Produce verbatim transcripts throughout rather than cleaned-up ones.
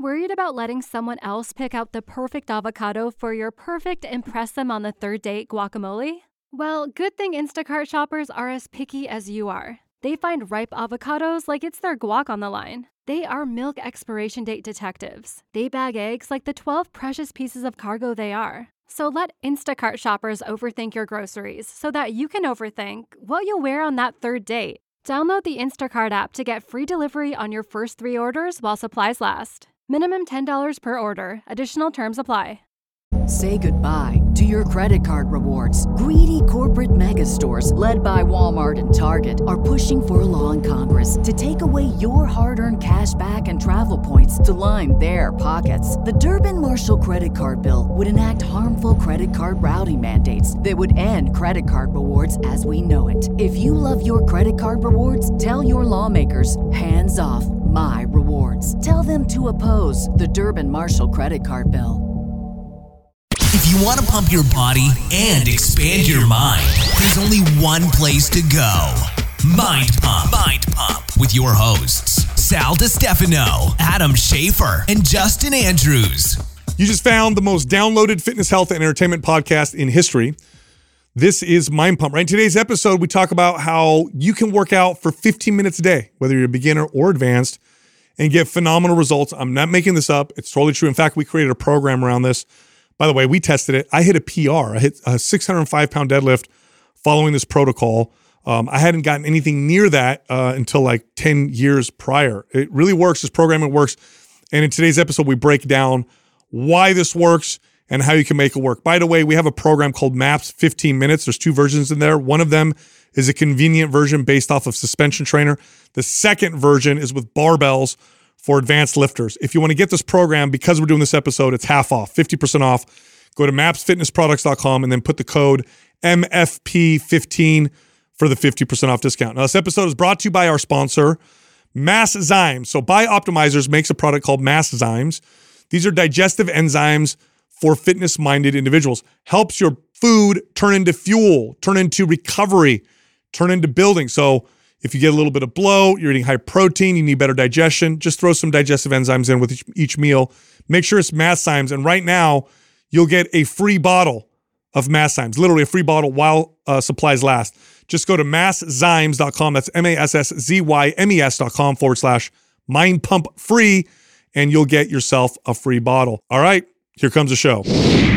Worried about letting someone else pick out the perfect avocado for your perfect impress them on the third date guacamole? Well, good thing Instacart shoppers are as picky as you are. They find ripe avocados like it's their guac on the line. They are milk expiration date detectives. They bag eggs like the twelve precious pieces of cargo they are. So let Instacart shoppers overthink your groceries so that you can overthink what you'll wear on that third date. Download the Instacart app to get free delivery on your first three orders while supplies last. Minimum ten dollars per order. Additional terms apply. Say goodbye to your credit card rewards. Greedy corporate mega stores, led by Walmart and Target, are pushing for a law in Congress to take away your hard-earned cash back and travel points to line their pockets. The Durbin-Marshall credit card bill would enact harmful credit card routing mandates that would end credit card rewards as we know it. If you love your credit card rewards, tell your lawmakers, hands off my rewards. Tell them to oppose the Durbin-Marshall credit card bill. If you want to pump your body and expand your mind, there's only one place to go. Mind Pump. Mind Pump with your hosts, Sal DiStefano, Adam Schafer, and Justin Andrews. You just found the most downloaded fitness, health, and entertainment podcast in history. This is Mind Pump. Right? In today's episode, we talk about how you can work out for fifteen minutes a day, whether you're a beginner or advanced, and get phenomenal results. I'm not making this up. It's totally true. In fact, we created a program around this. By the way, we tested it. I hit a P R. I hit a six hundred five pound deadlift following this protocol. Um, I hadn't gotten anything near that uh, until like ten years prior. It really works. This program, it works. And in today's episode, we break down why this works and how you can make it work. By the way, we have a program called MAPS fifteen minutes. There's two versions in there. One of them is a convenient version based off of Suspension Trainer. The second version is with barbells for advanced lifters. If you want to get this program, because we're doing this episode, it's half off, fifty percent off. Go to maps fitness products dot com and then put the code M F P fifteen for the fifty percent off discount. Now, this episode is brought to you by our sponsor, Masszymes. So Bioptimizers makes a product called Masszymes. These are digestive enzymes for fitness-minded individuals. Helps your food turn into fuel, turn into recovery, turn into building. So if you get a little bit of bloat, you're eating high protein, you need better digestion, just throw some digestive enzymes in with each, each meal. Make sure it's Masszymes. And right now, you'll get a free bottle of Masszymes, literally a free bottle while uh, supplies last. Just go to masszymes dot com. That's M A S S Z Y M E S dot com forward slash mind pump free, and you'll get yourself a free bottle. All right, here comes the show.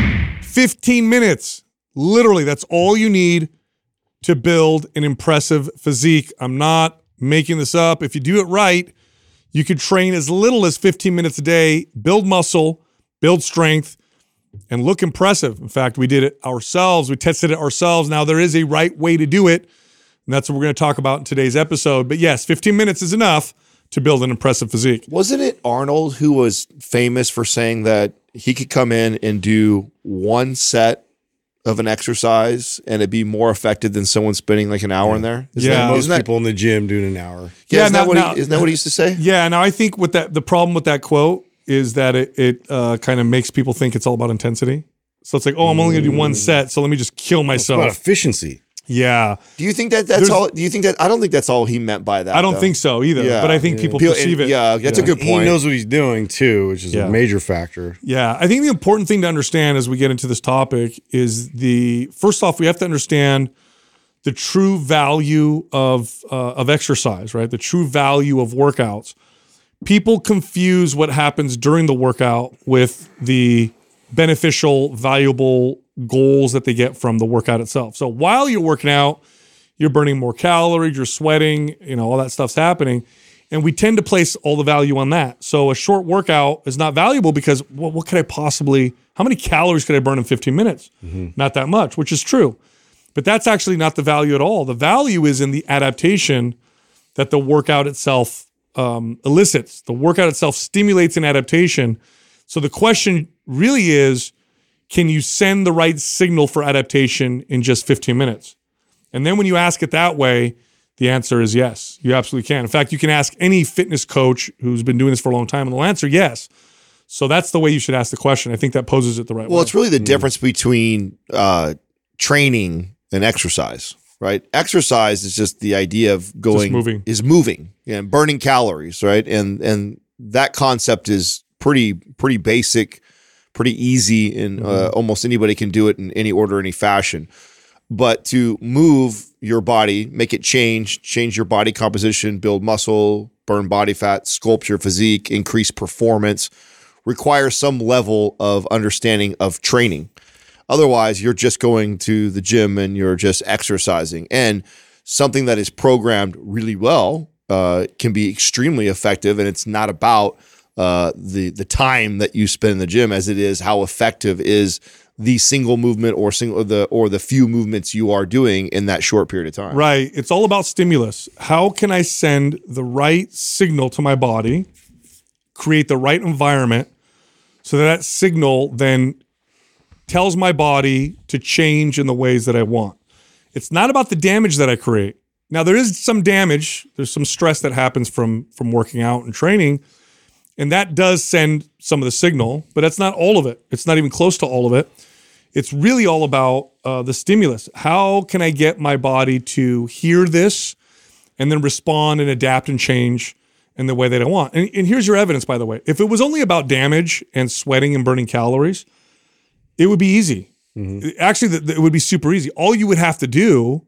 fifteen minutes. Literally, that's all you need to build an impressive physique. I'm not making this up. If you do it right, you could train as little as fifteen minutes a day, build muscle, build strength, and look impressive. In fact, we did it ourselves. We tested it ourselves. Now, there is a right way to do it, and that's what we're going to talk about in today's episode. But yes, fifteen minutes is enough to build an impressive physique. Wasn't it Arnold who was famous for saying that he could come in and do one set of an exercise and it'd be more effective than someone spending like an hour yeah. in there? Isn't Yeah, that, most isn't that, people in the gym doing an hour. Yeah, Yeah, isn't, now- that what now- he, isn't that what he used to say? Yeah, now I think with that, the problem with that quote is that it, it uh, kind of makes people think it's all about intensity. So it's like, oh, I'm only going to do one set, so let me just kill It's myself. about efficiency. Yeah. Do you think that that's There's- all? Do you think that? I don't think that's all he meant by that. I don't though. think so either, Yeah. but I think people People- perceive and- it. Yeah, that's a good He point. knows what he's doing too, which is Yeah. a major factor. Yeah, I think the important thing to understand as we get into this topic is the, first off, we have to understand the true value of uh, of exercise, right? The true value of workouts. People confuse what happens during the workout with the beneficial, valuable goals that they get from the workout itself. So while you're working out, you're burning more calories, you're sweating, you know, all that stuff's happening. And we tend to place all the value on that. So a short workout is not valuable because well, what could I possibly, how many calories could I burn in fifteen minutes? Mm-hmm. Not that much, which is true. But that's actually not the value at all. The value is in the adaptation that the workout itself um, elicits. The workout itself stimulates an adaptation. So the question really is, can you send the right signal for adaptation in just fifteen minutes? And then when you ask it that way, the answer is yes, you absolutely can. In fact, you can ask any fitness coach who's been doing this for a long time, and they'll answer yes. So that's the way you should ask the question. I think that poses it the right way. Well, it's really the difference between uh, training and exercise, right? Exercise is just the idea of going moving. is moving and burning calories, right? And and that concept is pretty pretty basic, pretty easy, and uh, Mm-hmm. almost anybody can do it in any order, any fashion. But to move your body, make it change, change your body composition, build muscle, burn body fat, sculpt your physique, increase performance, requires some level of understanding of training. Otherwise, you're just going to the gym and you're just exercising. And something that is programmed really well uh, can be extremely effective. And it's not about uh, the the time that you spend in the gym as it is how effective is the single movement or single or the or the few movements you are doing in that short period of time. Right. It's all about stimulus. How can I send the right signal to my body, create the right environment, so that that signal then tells my body to change in the ways that I want. It's not about the damage that I create. Now, there is some damage. There's some stress that happens from, from working out and training, and that does send some of the signal, but that's not all of it. It's not even close to all of it. It's really all about uh, the stimulus. How can I get my body to hear this and then respond and adapt and change in the way that I want? And, and here's your evidence, by the way. If it was only about damage and sweating and burning calories, it would be easy. Mm-hmm. Actually, the, the, it would be super easy. All you would have to do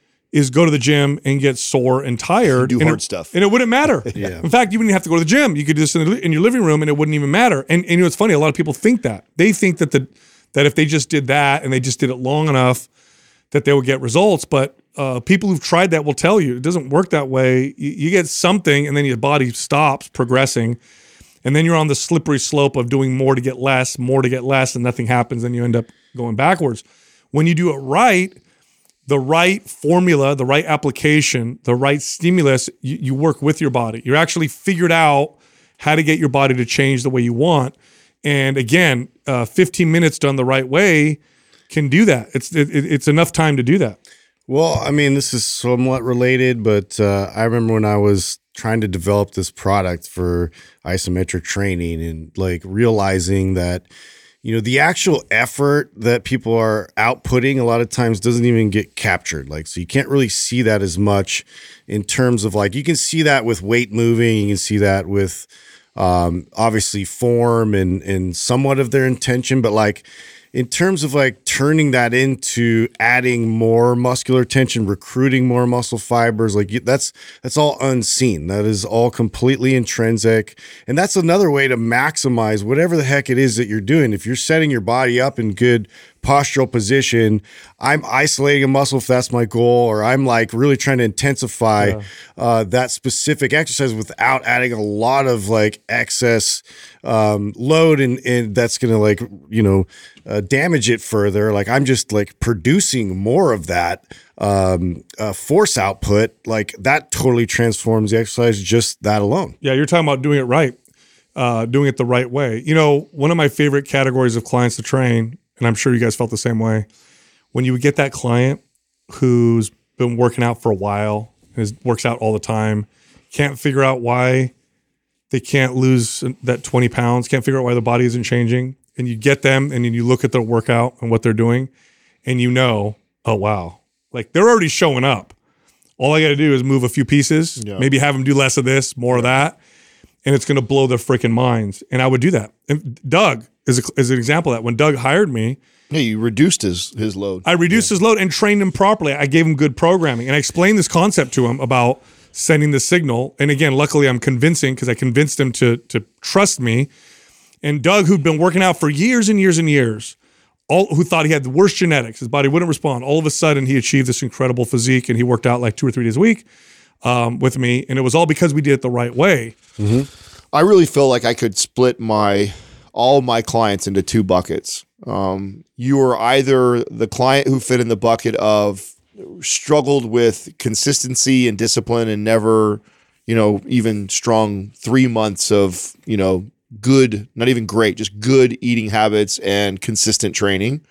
is go to the gym and get sore and tired. Do and hard it, stuff. And it wouldn't matter. Yeah. In fact, you wouldn't have to go to the gym. You could do this in, the, in your living room and it wouldn't even matter. And, and you know, it's funny. A lot of people think that. They think that the that if they just did that and they just did it long enough that they would get results. But uh, people who've tried that will tell you it doesn't work that way. You, you get something and then your body stops progressing. And then you're on the slippery slope of doing more to get less, more to get less, and nothing happens, and you end up going backwards. When you do it right, the right formula, the right application, the right stimulus, you, you work with your body. You're actually figured out how to get your body to change the way you want. And again, uh, fifteen minutes done the right way can do that. It's it, it's enough time to do that. Well, I mean, this is somewhat related, but uh, I remember when I was trying to develop this product for isometric training and like realizing that, you know, the actual effort that people are outputting a lot of times doesn't even get captured. Like, so you can't really see that as much in terms of like, you can see that with weight moving, you can see that with um, obviously form and, and somewhat of their intention, but like, in terms of like turning that into adding more muscular tension, recruiting more muscle fibers, like that's that's all unseen. That is all completely intrinsic. And that's another way to maximize whatever the heck it is that you're doing. If you're setting your body up in good postural position, I'm isolating a muscle if that's my goal, or I'm like really trying to intensify yeah. uh, that specific exercise without adding a lot of like excess um, load and, and that's going to like, you know, uh, damage it further. Like I'm just like producing more of that um, uh, force output. Like that totally transforms the exercise, just that alone. Yeah, you're talking about doing it right, uh, doing it the right way. You know, one of my favorite categories of clients to train, and I'm sure you guys felt the same way, when you would get that client who's been working out for a while and is, works out all the time, can't figure out why they can't lose that twenty pounds, can't figure out why the body isn't changing, and you get them and then you look at their workout and what they're doing and you know, oh, wow, like they're already showing up. All I got to do is move a few pieces, yeah. maybe have them do less of this, more yeah. of that, and it's going to blow their freaking minds. And I would do that. And Doug is, a, is an example of that. When Doug hired me, yeah, you reduced his his load. I reduced yeah. his load and trained him properly. I gave him good programming, and I explained this concept to him about sending the signal. And again, luckily I'm convincing because I convinced him to to trust me. And Doug, who'd been working out for years and years and years, all who thought he had the worst genetics, his body wouldn't respond. All of a sudden, he achieved this incredible physique, and he worked out like two or three days a week um, with me. And it was all because we did it the right way. Mm-hmm. I really feel like I could split my all my clients into two buckets. Um, you are either the client who fit in the bucket of struggled with consistency and discipline and never, you know, even strong three months of, you know, good, not even great, just good eating habits and consistent training.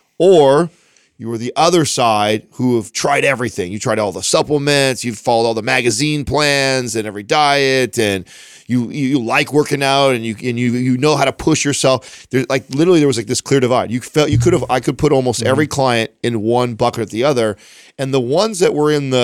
Or you were the other side who have tried everything. You tried all the supplements, you've followed all the magazine plans and every diet, and you you like working out and you and you you know how to push yourself. There's like literally there was like this clear divide. You felt you could have I could put almost mm-hmm. every client in one bucket or the other. And the ones that were in the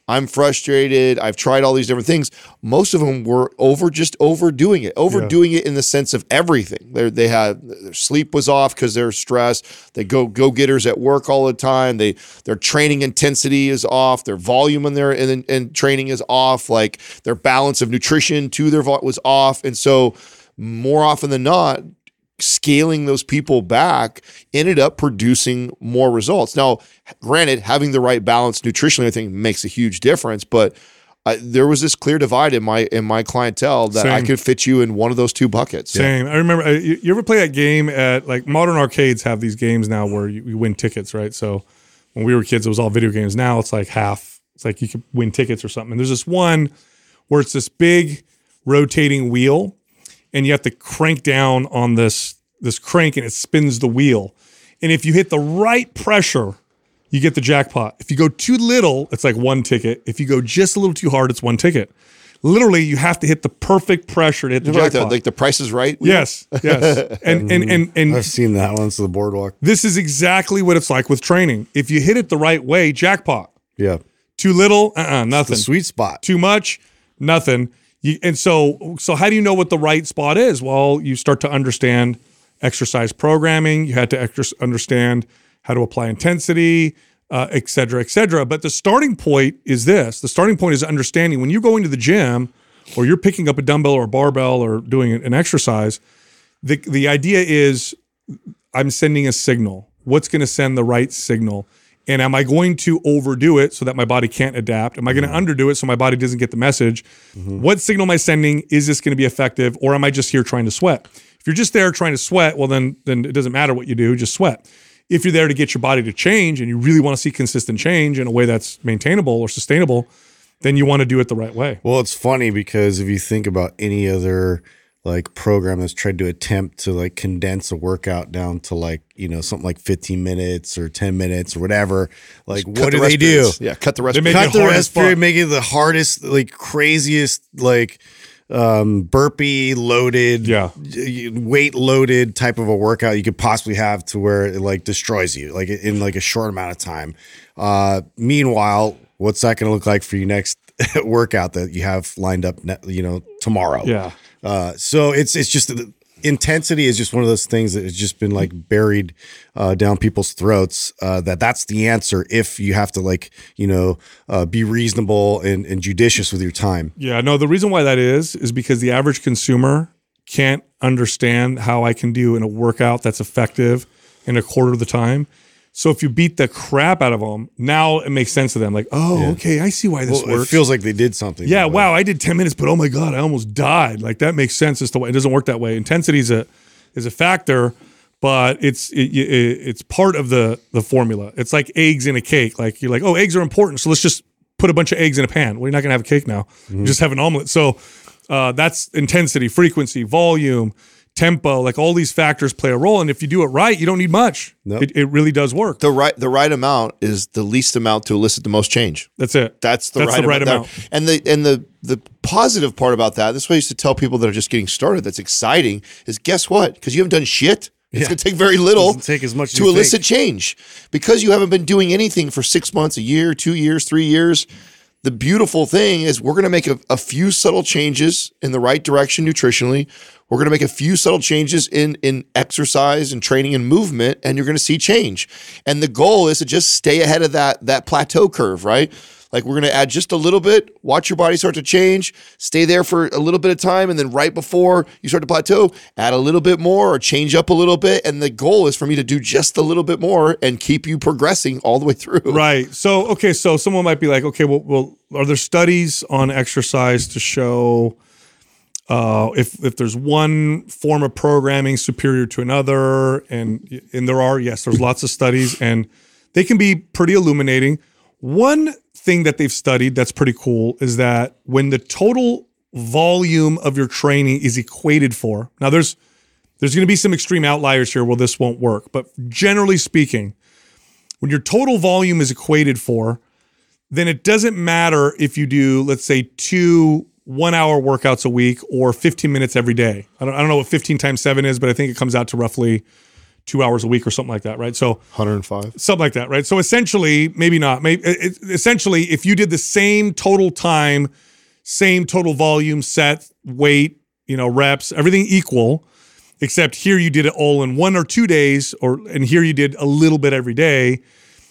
I'm frustrated. I've tried all these different things. Most of them were over, just overdoing it, overdoing yeah. it in the sense of everything. They they had their sleep was off because they're stressed. They go go getters at work all the time. They their training intensity is off. Their volume in their and, and training is off. Like their balance of nutrition to their vo- was off. And so more often than not, scaling those people back ended up producing more results. Now, granted, having the right balance nutritionally, I think makes a huge difference, but uh, there was this clear divide in my in my clientele that Same. I could fit you in one of those two buckets. Same. Yeah. I remember, uh, you, you ever play that game at, like, modern arcades have these games now where you, you win tickets, right? So when we were kids, it was all video games. Now it's like half. It's like you could win tickets or something. And there's this one where it's this big rotating wheel, and you have to crank down on this this crank and it spins the wheel. And if you hit the right pressure, you get the jackpot. If you go too little, it's like one ticket. If you go just a little too hard, it's one ticket. Literally, you have to hit the perfect pressure to hit the like jackpot. The, like the Price is Right? Yes, yes. And, and, and, and I've seen that once on the boardwalk. This is exactly what it's like with training. If you hit it the right way, jackpot. Yeah. Too little, uh-uh, nothing. It's the sweet spot. Too much, nothing. You, and so, so how do you know what the right spot is? Well, you start to understand exercise programming. You had to ex- understand how to apply intensity, uh, et cetera, et cetera. But the starting point is this. The starting point is understanding when you're going to the gym or you're picking up a dumbbell or a barbell or doing an exercise, the, the idea is I'm sending a signal. What's going to send the right signal? And am I going to overdo it so that my body can't adapt? Am I going to mm-hmm. underdo it so my body doesn't get the message? Mm-hmm. What signal am I sending? Is this going to be effective? Or am I just here trying to sweat? If you're just there trying to sweat, well, then, then it doesn't matter what you do, just sweat. If you're there to get your body to change and you really want to see consistent change in a way that's maintainable or sustainable, then you want to do it the right way. Well, it's funny because if you think about any other like program that's tried to attempt to like condense a workout down to like, you know, something like fifteen minutes or ten minutes or whatever, like Just what do the they do? Yeah, cut the rest period. Cut the rest period, make it the hardest, like craziest, like um, burpee loaded, yeah. weight loaded type of a workout you could possibly have to where it like destroys you like in like a short amount of time. Uh, meanwhile, what's that going to look like for your next workout that you have lined up, you know, tomorrow? Yeah. Uh, so it's it's just intensity is just one of those things that has just been like buried uh, down people's throats. Uh, that that's the answer if you have to like you know uh, be reasonable and, and judicious with your time. Yeah, no. The reason why that is is because the average consumer can't understand how I can do in a workout that's effective in a quarter of the time. So if you beat the crap out of them, now it makes sense to them. Like, oh, yeah. okay, I see why this well, works. It feels like they did something. Yeah, wow, I did ten minutes, but oh my God, I almost died. Like that makes sense as to why it doesn't work that way. Intensity is a is a factor, but it's it, it, it's part of the the formula. It's like eggs in a cake. Like you're like, oh, eggs are important, so let's just put a bunch of eggs in a pan. Well, you're not gonna have a cake now. Mm-hmm. You just have an omelet. So uh, that's intensity, frequency, volume, tempo, like all these factors play a role. And if you do it right, you don't need much. Nope. It, it really does work. The right the right amount is the least amount to elicit the most change. That's it. That's the, That's right, the right amount. amount. And the and the the positive part about that, this is what I used to tell people that are just getting started, that's exciting, is guess what? Because you haven't done shit. It's yeah. going to take very little take as much to elicit think. change. Because you haven't been doing anything for six months, a year, two years, three years. The beautiful thing is we're going to make a, a few subtle changes in the right direction nutritionally. We're going to make a few subtle changes in, in exercise and training and movement, and you're going to see change. And the goal is to just stay ahead of that, that plateau curve, right? Like we're going to add just a little bit, watch your body start to change, stay there for a little bit of time, and then right before you start to plateau, add a little bit more or change up a little bit. And the goal is for me to do just a little bit more and keep you progressing all the way through. Right. So, okay, so someone might be like, okay, well, well are there studies on exercise to show uh, if if there's one form of programming superior to another? And, and there are, yes, there's lots of studies, and they can be pretty illuminating. One thing that they've studied that's pretty cool is that when the total volume of your training is equated for, now there's there's going to be some extreme outliers here where this won't work, but generally speaking, when your total volume is equated for, then it doesn't matter if you do, let's say, two one-hour workouts a week or fifteen minutes every day. I don't, I don't know what fifteen times seven is, but I think it comes out to roughly two hours a week or something like that, right? So one hundred five. Something like that, right? So essentially, maybe not. Maybe it, essentially, if you did the same total time, same total volume, set, weight, you know, reps, everything equal, except here you did it all in one or two days, or and here you did a little bit every day.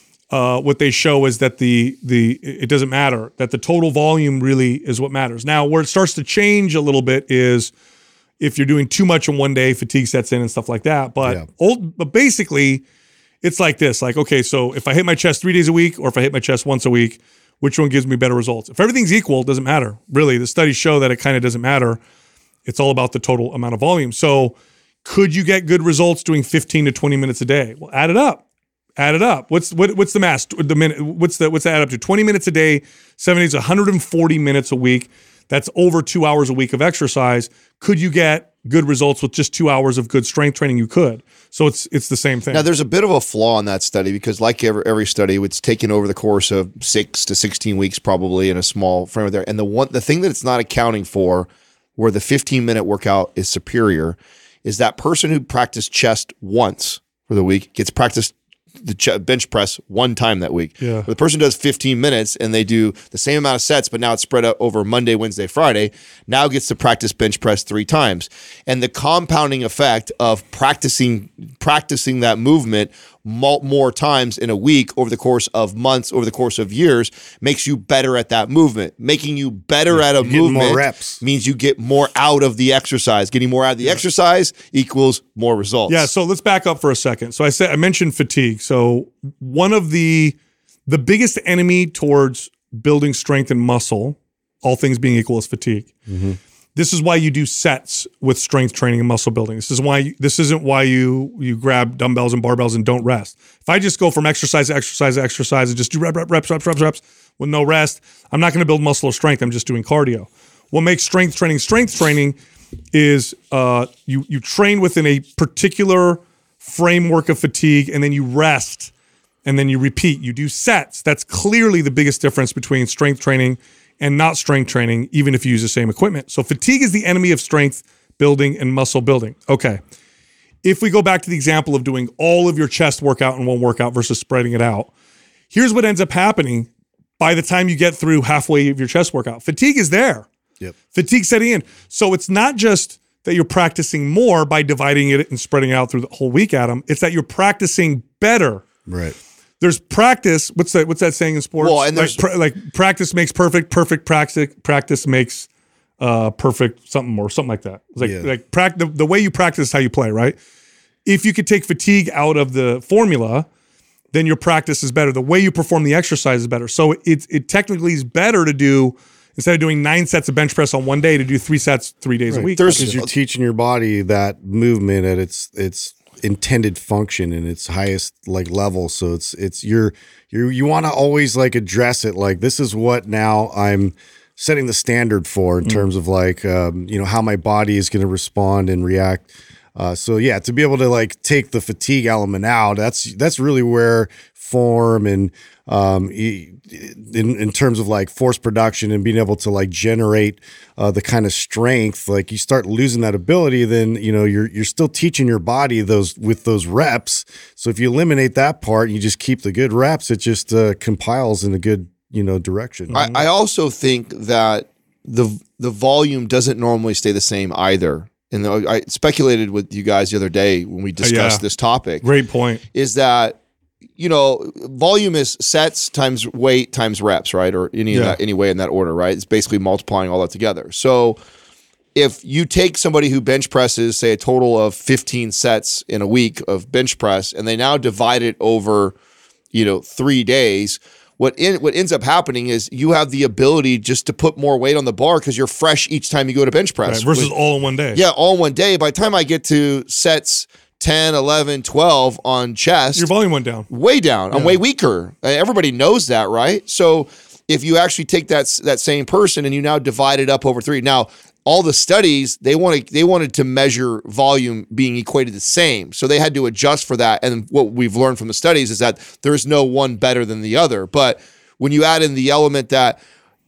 Uh, what they show is that the the it doesn't matter, that the total volume really is what matters. Now, where it starts to change a little bit is if you're doing too much in one day, fatigue sets in and stuff like that. But Yeah. old, but basically, it's like this: like, okay, so if I hit my chest three days a week, or if I hit my chest once a week, which one gives me better results? If everything's equal, it doesn't matter. Really, the studies show that it kind of doesn't matter. It's all about the total amount of volume. So, could you get good results doing fifteen to twenty minutes a day? Well, add it up. Add it up. What's what, what's the mass? The minute. What's the what's that add up to? twenty minutes a day, seven days, one hundred forty minutes a week. That's over two hours a week of exercise. Could you get good results with just two hours of good strength training? You could. So it's it's the same thing. Now, there's a bit of a flaw in that study because, like every, every study, it's taken over the course of six to sixteen weeks, probably in a small frame there. And the one, the thing that it's not accounting for, where the fifteen minute workout is superior, is that person who practiced chest once for the week gets practiced the ch- bench press one time that week. Yeah. The person does fifteen minutes and they do the same amount of sets, but now it's spread out over Monday, Wednesday, Friday, now gets to practice bench press three times. And the compounding effect of practicing practicing that movement more, more times in a week over the course of months, over the course of years, makes you better at that movement. Making you better Yeah, at a you're getting movement more reps. means you get more out of the exercise. Getting more out of the exercise equals more results. Yeah, so let's back up for a second. So I said I mentioned fatigue. So one of the the biggest enemy towards building strength and muscle, all things being equal, is fatigue. Mm-hmm. This is why you do sets with strength training and muscle building. This is why you, this isn't why you you grab dumbbells and barbells and don't rest. If I just go from exercise to exercise to exercise and just do rep, rep, reps, reps, reps, reps with no rest, I'm not going to build muscle or strength. I'm just doing cardio. What makes strength training strength training is uh, you you train within a particular framework of fatigue, and then you rest, and then you repeat. You do sets. That's clearly the biggest difference between strength training and not strength training, even if you use the same equipment. So fatigue is the enemy of strength building and muscle building. Okay. If we go back to the example of doing all of your chest workout in one workout versus spreading it out, here's what ends up happening by the time you get through halfway of your chest workout. Fatigue is there. Yep. Fatigue setting in. So it's not just that you're practicing more by dividing it and spreading it out through the whole week, Adam. It's that you're practicing better. Right. There's practice. What's that? What's that saying in sports? Well, and like, there's- pra- like practice makes perfect. Perfect practice practice makes uh, perfect something or something like that. It's like Yeah. like prac- the, the way you practice is how you play, right? If you could take fatigue out of the formula, then your practice is better. The way you perform the exercise is better. So it it technically is better to do, instead of doing nine sets of bench press on one day, to do three sets three days a Right. week. There's- Because you're teaching your body that movement at its its intended function and its highest like level. So it's it's you're you you want to always like address it like this is what now I'm setting the standard for in Mm. terms of like um, you know how my body is going to respond and react. Uh, so yeah, to be able to like take the fatigue element out, that's that's really where form and um, e- in in terms of like force production and being able to like generate uh, the kind of strength, like you start losing that ability, then you know you're you're still teaching your body those with those reps. So if you eliminate that part, and you just keep the good reps, it just uh, compiles in a good you know direction. I, I also think that the the volume doesn't normally stay the same either. And I speculated with you guys the other day when we discussed yeah. this topic. Great point. Is that, you know, volume is sets times weight times reps, right? Or any Yeah. of that, any way in that order, right? It's basically multiplying all that together. So if you take somebody who bench presses, say a total of fifteen sets in a week of bench press, and they now divide it over, you know, three days, what in, what ends up happening is you have the ability just to put more weight on the bar because you're fresh each time you go to bench press. Right, versus With- all in one day. yeah, all in one day. By the time I get to sets ten, eleven, twelve on chest, Your volume went down. way down. I'm Yeah. way weaker. Uh, Everybody knows that, right? So if you actually take that s- that same person and you now divide it up over three, now all the studies they wanted they wanted to measure volume being equated the same, so they had to adjust for that. And what we've learned from the studies is that there is no one better than the other. But when you add in the element that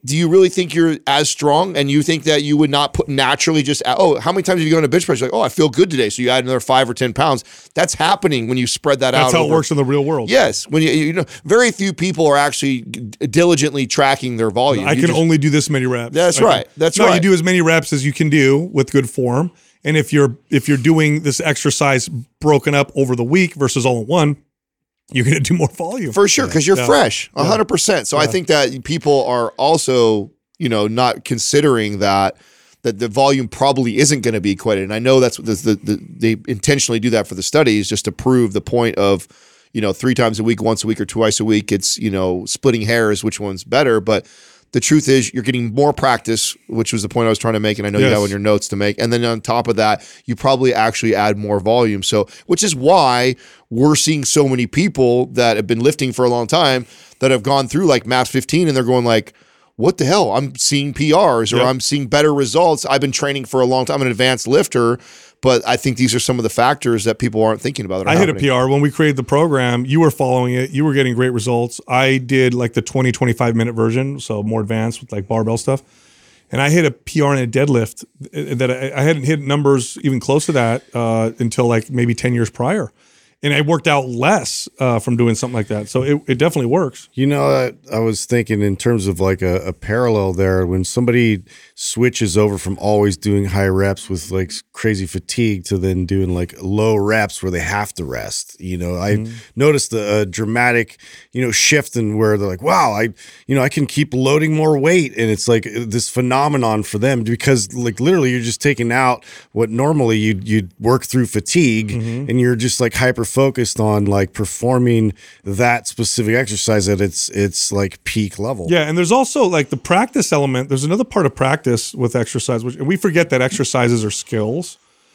do you really think you're as strong? And you think that you would not put naturally just, oh, how many times have you gone to bench press? You're like, oh, I feel good today. So you add another five or ten pounds. That's happening when you spread that That's out. That's how over. it works in the real world. Yes. When you, you know, very few people are actually diligently tracking their volume. I You can just, only do this many reps. That's I right. Can, That's no, right. You do as many reps as you can do with good form. And if you're if you're doing this exercise broken up over the week versus all in one, you're going to do more volume. For sure, because you're Yeah. fresh, one Yeah. hundred percent. So I Yeah. think that people are also, you know, not considering that that the volume probably isn't going to be equated. And I know that's what the, the, the, they intentionally do that for the studies, just to prove the point of, you know, three times a week, once a week, or twice a week. It's, you know, splitting hairs, which one's better. But the truth is you're getting more practice, which was the point I was trying to make. And I know you Yes. have on your notes to make. And then on top of that, you probably actually add more volume. So, which is why we're seeing so many people that have been lifting for a long time that have gone through like MAPS fifteen and they're going like, what the hell? I'm seeing P Rs or Yep. I'm seeing better results. I've been training for a long time. I'm an advanced lifter, but I think these are some of the factors that people aren't thinking about. That are I hit a happening. P R when we created the program. You were following it. You were getting great results. I did like the twenty, twenty-five minute version, so more advanced with like barbell stuff. And I hit a P R in a deadlift that I, I hadn't hit numbers even close to that uh, until like maybe ten years prior. And I worked out less uh, from doing something like that. So it, it definitely works. You know, I, I was thinking in terms of like a, a parallel there, when somebody switches over from always doing high reps with like crazy fatigue to then doing like low reps where they have to rest. You know, I Mm-hmm. noticed a, a dramatic, you know, shift in where they're like, wow, I, you know, I can keep loading more weight. And it's like this phenomenon for them because like literally you're just taking out what normally you'd, you'd work through fatigue Mm-hmm. and you're just like hyper focused on like performing that specific exercise at its its like peak level. Yeah, and there's also like the practice element. There's another part of practice with exercise, which and we forget that exercises are skills.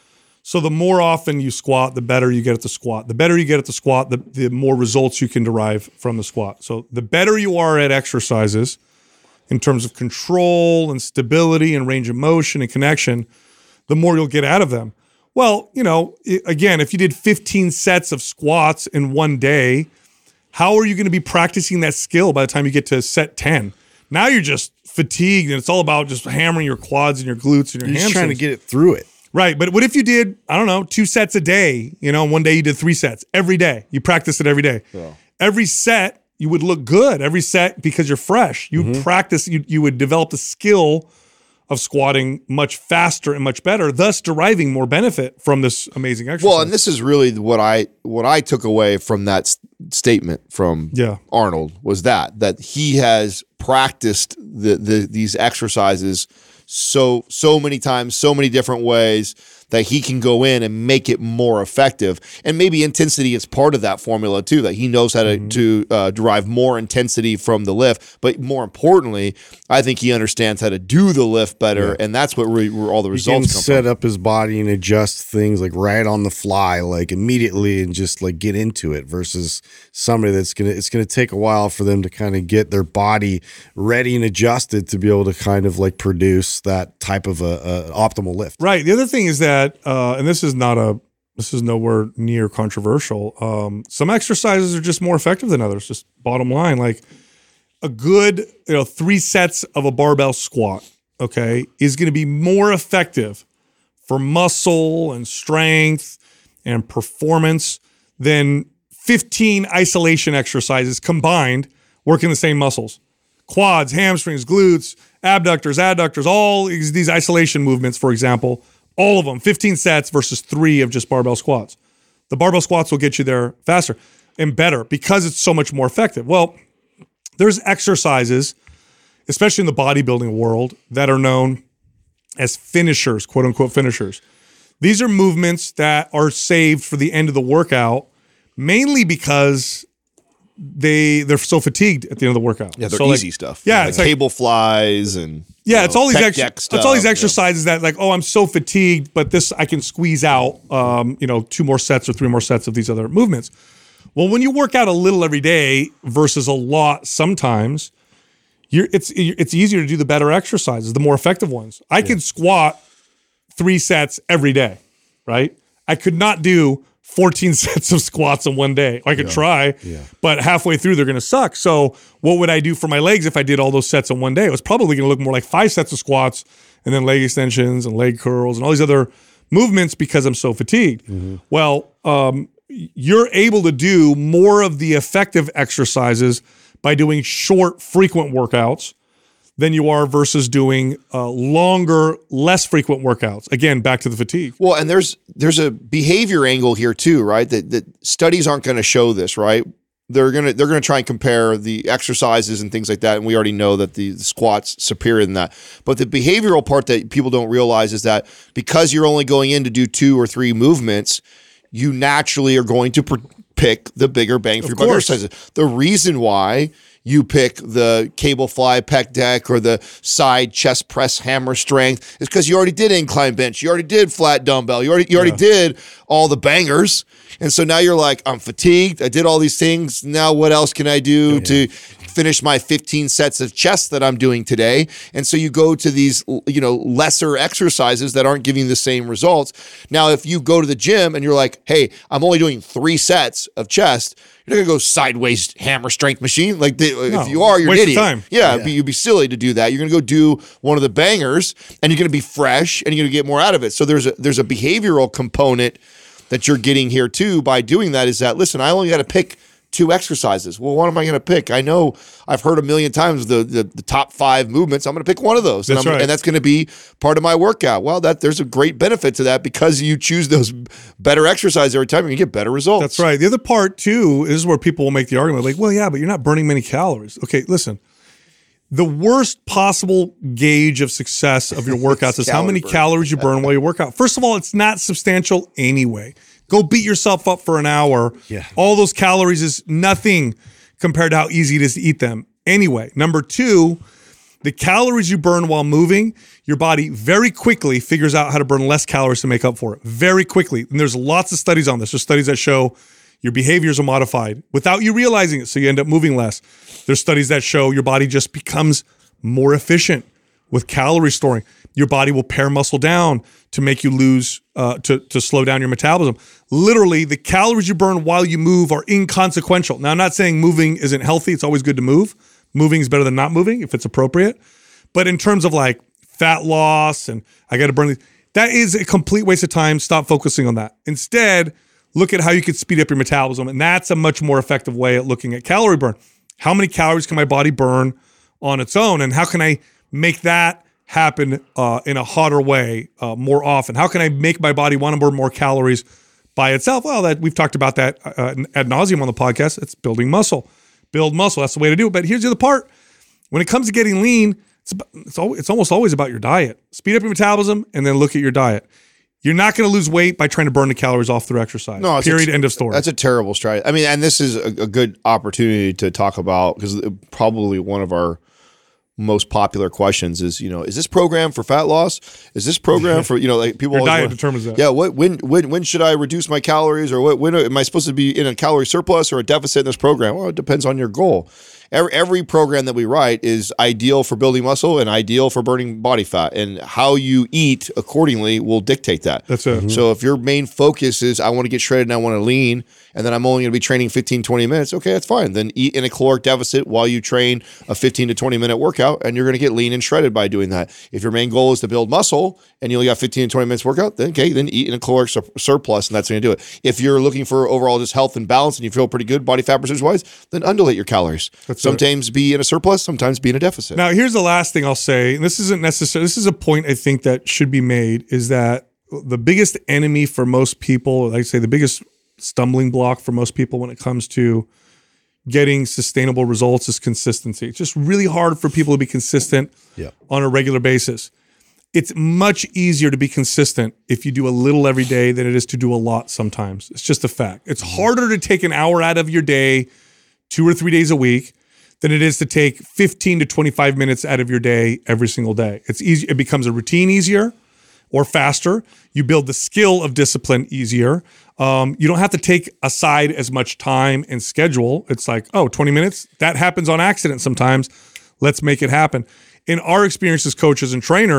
So the more often you squat, the better you get at the squat. The better you get at the squat, the, the more results you can derive from the squat. So the better you are at exercises in terms of control and stability and range of motion and connection, the more you'll get out of them. Well, you know, i- again, if you did fifteen sets of squats in one day, how are you going to be practicing that skill by the time you get to set ten? Now you're just fatigued and it's all about just hammering your quads and your glutes and your You're hamstrings. just trying to get it through it. Right. But what if you did, I don't know, two sets a day? You know, one day you did three sets every day. You practice it every day. Every set, you would look good. Every set, because you're fresh. You Mm-hmm. practice, you, you would develop the skill of squatting much faster and much better, thus deriving more benefit from this amazing exercise. Well, and this is really what I what I took away from that s- statement from Yeah. Arnold was that that he has practiced the, the these exercises so so many times, so many different ways that he can go in and make it more effective. And maybe intensity is part of that formula too, that he knows how to, Mm-hmm. to uh, derive more intensity from the lift. But more importantly, I think he understands how to do the lift better. And that's what re- where all the He can results come set from. up his body and adjust things like right on the fly, like immediately, and just like get into it. Versus somebody that's gonna, it's gonna take a while for them to kind of get their body ready and adjusted to be able to kind of like produce that type of a, a optimal lift. Right. The other thing is that, uh, and this is not a, this is nowhere near controversial. Um, some exercises are just more effective than others. Just bottom line, like a good, you know, three sets of a barbell squat, okay, is going to be more effective for muscle and strength and performance than fifteen isolation exercises combined working the same muscles. Quads, hamstrings, glutes, abductors, adductors, all these, these isolation movements, for example, all of them, fifteen sets versus three of just barbell squats. The barbell squats will get you there faster and better because it's so much more effective. Well, there's exercises, especially in the bodybuilding world, that are known as finishers, quote unquote finishers. These are movements that are saved for the end of the workout, mainly because they they're so fatigued at the end of the workout. Yeah, they're So, like, easy stuff. Yeah, like it's like cable flies and yeah, you it's know, all these pec ex- deck it's all these stuff, exercises that like, oh, I'm so fatigued, but this I can squeeze out, um, you know, two more sets or three more sets of these other movements. Well, when you work out a little every day versus a lot sometimes, you're it's it's easier to do the better exercises, the more effective ones. I can squat three sets every day, right? I could not do fourteen sets of squats in one day. I could yeah. try, yeah. but halfway through they're going to suck. So what would I do for my legs if I did all those sets in one day? It was probably going to look more like five sets of squats and then leg extensions and leg curls and all these other movements because I'm so fatigued. Mm-hmm. Well, um, you're able to do more of the effective exercises by doing short, frequent workouts than you are versus doing uh, longer, less frequent workouts. Again, back to the fatigue. Well, and there's there's a behavior angle here too, right? That that studies aren't going to show this, right? They're gonna they're gonna try and compare the exercises and things like that, and we already know that the, the squat's superior than that. But the behavioral part that people don't realize is that because you're only going in to do two or three movements, you naturally are going to pr- pick the bigger bang for your buck exercises. The reason why you pick the cable fly pec deck or the side chest press hammer strength is because you already did incline bench. You already did flat dumbbell. You already you already yeah. did all the bangers. And so now you're like, I'm fatigued. I did all these things. Now what else can I do yeah. to finish my fifteen sets of chest that I'm doing today? And so you go to these, you know, lesser exercises that aren't giving the same results. Now, if you go to the gym and you're like, hey, I'm only doing three sets of chest, you're not gonna go sideways hammer strength machine. Like the, no, if you are, you're an idiot. Time. Yeah, yeah. But you'd be silly to do that. You're gonna go do one of the bangers, and you're gonna be fresh, and you're gonna get more out of it. So there's a there's a behavioral component that you're getting here too by doing that. Is that listen? I only got to pick two exercises. Well, what am I going to pick? I know I've heard a million times the the, the top five movements. I'm going to pick one of those, that's and, right. and that's going to be part of my workout. Well, that there's a great benefit to that because you choose those better exercises every time. You can get better results. That's right. The other part too is where people will make the argument like, well, yeah, but you're not burning many calories. Okay, listen. The worst possible gauge of success of your workouts is how many burn. calories you burn while you work out. First of all, it's not substantial anyway. Go beat yourself up for an hour. Yeah. All those calories is nothing compared to how easy it is to eat them. Anyway, number two, the calories you burn while moving, your body very quickly figures out how to burn less calories to make up for it. Very quickly. And there's lots of studies on this. There's studies that show your behaviors are modified without you realizing it, so you end up moving less. There's studies that show your body just becomes more efficient with calorie storing. Your body will pare muscle down to make you lose, uh, to, to slow down your metabolism. Literally, the calories you burn while you move are inconsequential. Now, I'm not saying moving isn't healthy. It's always good to move. Moving is better than not moving if it's appropriate. But in terms of like fat loss and I got to burn, that is a complete waste of time. Stop focusing on that. Instead, look at how you could speed up your metabolism. And that's a much more effective way at looking at calorie burn. How many calories can my body burn on its own? And how can I make that happen uh, in a hotter way uh, more often? How can I make my body want to burn more calories by itself? Well, that we've talked about that uh, ad nauseum on the podcast. It's building muscle. Build muscle. That's the way to do it. But here's the other part. When it comes to getting lean, it's, about, it's, al- it's almost always about your diet. Speed up your metabolism and then look at your diet. You're not going to lose weight by trying to burn the calories off through exercise. No, period. A, end of story. That's a terrible strategy. I mean, and this is a, a good opportunity to talk about because probably one of our most popular questions is, you know, is this program for fat loss? Is this program for, you know, like people Your always diet want, determines that. Yeah, what when when when should I reduce my calories, or what when am I supposed to be in a calorie surplus or a deficit in this program? Well, it depends on your goal. Every, every program that we write is ideal for building muscle and ideal for burning body fat, and how you eat accordingly will dictate that. That's it. Mm-hmm. So if your main focus is I want to get shredded and I want to lean, and then I'm only going to be training fifteen, twenty minutes, okay, that's fine. Then eat in a caloric deficit while you train a fifteen to twenty minute workout, and you're going to get lean and shredded by doing that. If your main goal is to build muscle and you only got fifteen to twenty minutes workout, then okay, then eat in a caloric sur- surplus, and that's going to do it. If you're looking for overall just health and balance and you feel pretty good body fat percentage wise, then undulate your calories. That's sometimes it. Be in a surplus, sometimes be in a deficit. Now, here's the last thing I'll say, and this isn't necessary. This is a point I think that should be made, is that the biggest enemy for most people, like I say, the biggest stumbling block for most people when it comes to getting sustainable results is consistency. It's just really hard for people to be consistent yeah. on a regular basis. It's much easier to be consistent if you do a little every day than it is to do a lot sometimes. It's just a fact. It's harder to take an hour out of your day two or three days a week than it is to take fifteen to twenty-five minutes out of your day every single day. It's easy. It becomes a routine easier or faster. You build the skill of discipline easier. Um, you don't have to take aside as much time and schedule. It's like, oh, twenty minutes? That happens on accident sometimes. Let's make it happen. In our experience as coaches and trainers,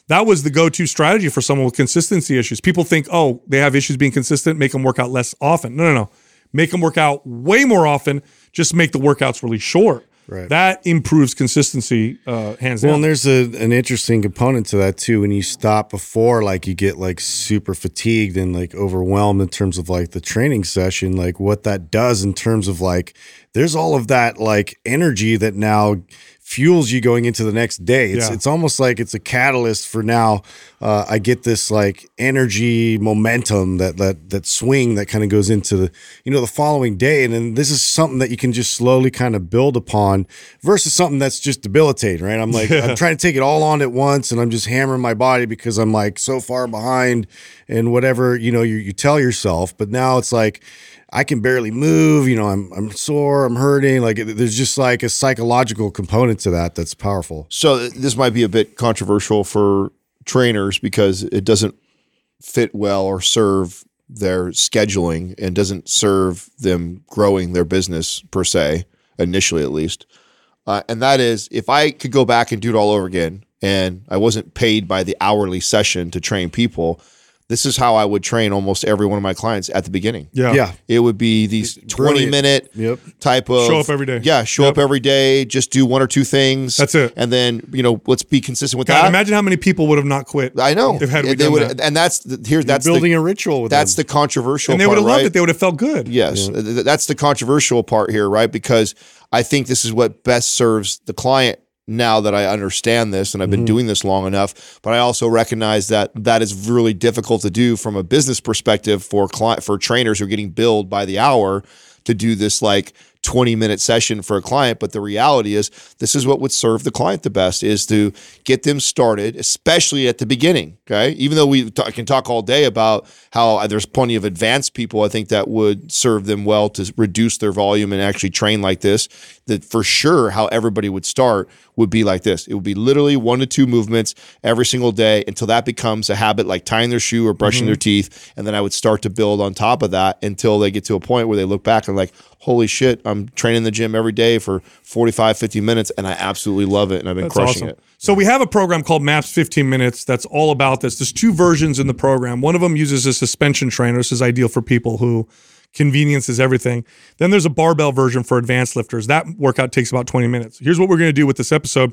that was the go-to strategy for someone with consistency issues. People think, oh, they have issues being consistent, make them work out less often. No, no, no. Make them work out way more often. Just make the workouts really short. Right. That improves consistency, uh, hands Well, down. and there's a, an interesting component to that too. When you stop before, like you get like super fatigued and like overwhelmed in terms of like the training session, like what that does in terms of like, there's all of that like energy that now fuels you going into the next day. It's Yeah. it's almost like it's a catalyst for now. Uh, I get this like energy momentum that that that swing that kind of goes into the you know the following day, and then this is something that you can just slowly kind of build upon versus something that's just debilitating, right? I'm like Yeah. I'm trying to take it all on at once, and I'm just hammering my body because I'm like so far behind, and whatever you know you you tell yourself. But now it's like, I can barely move, you know, I'm I'm sore, I'm hurting. Like there's just like a psychological component to that that's powerful. So this might be a bit controversial for trainers because it doesn't fit well or serve their scheduling and doesn't serve them growing their business per se, initially at least. Uh, and that is, if I could go back and do it all over again and I wasn't paid by the hourly session to train people, this is how I would train almost every one of my clients at the beginning. yeah. Yeah. It would be these twenty Brilliant. minute Yep. type of Show up every day. Yeah, show Yep. up every day, just do one or two things. That's it. And then, you know, let's be consistent with God, that. imagine how many people would have not quit. I know. If had we they done would, that. and that's the, here. That's building the, a ritual with that's them. the controversial. And they part, would have loved right? it. They would have felt good. Yes, Th- that's the controversial part here, right? Because I think this is what best serves the client now that I understand this and I've been Mm-hmm. doing this long enough. But I also recognize that that is really difficult to do from a business perspective for client for trainers who are getting billed by the hour to do this like twenty minute session for a client. But the reality is this is what would serve the client the best, is to get them started, especially at the beginning. Okay. Even though we t- can talk all day about how there's plenty of advanced people, I think that would serve them well to reduce their volume and actually train like this. That for sure, how everybody would start would be like this. It would be literally one to two movements every single day until that becomes a habit, like tying their shoe or brushing Mm-hmm. their teeth. And then I would start to build on top of that until they get to a point where they look back and like, holy shit, I'm training in the gym every day for forty-five, fifty minutes and I absolutely love it and I've been That's crushing awesome. it. So we have a program called MAPS fifteen minutes that's all about this. There's two versions in the program. One of them uses a suspension trainer. This is ideal for people who convenience is everything. Then there's a barbell version for advanced lifters. That workout takes about twenty minutes. Here's what we're going to do with this episode.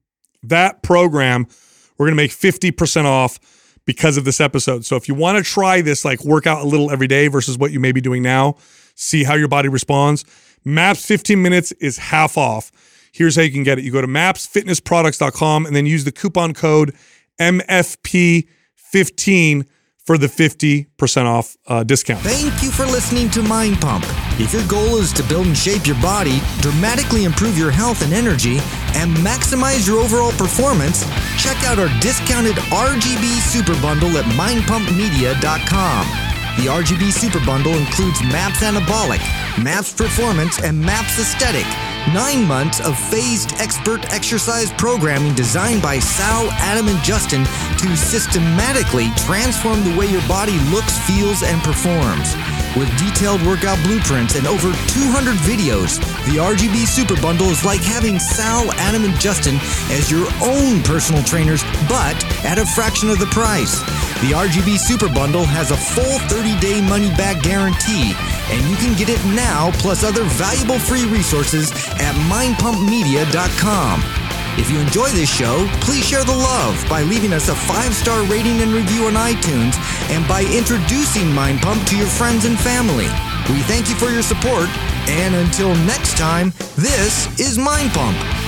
That program, we're going to make fifty percent off because of this episode. So if you want to try this, like workout a little every day versus what you may be doing now, see how your body responds, MAPS fifteen minutes is half off. Here's how you can get it. You go to maps fitness products dot com and then use the coupon code M F P fifteen for the fifty percent off uh, discount. Thank you for listening to Mind Pump. If your goal is to build and shape your body, dramatically improve your health and energy, and maximize your overall performance, check out our discounted R G B Super Bundle at mind pump media dot com. The R G B Super Bundle includes MAPS Anabolic, MAPS Performance, and MAPS Aesthetic. Nine months of phased expert exercise programming designed by Sal, Adam, and Justin to systematically transform the way your body looks, feels, and performs. With detailed workout blueprints and over two hundred videos, the R G B Super Bundle is like having Sal, Adam, and Justin as your own personal trainers, but at a fraction of the price. The R G B Super Bundle has a full thirty day money-back guarantee, and you can get it now plus other valuable free resources at mind pump media dot com. If you enjoy this show, please share the love by leaving us a five-star rating and review on iTunes and by introducing Mind Pump to your friends and family. We thank you for your support, and until next time, this is Mind Pump.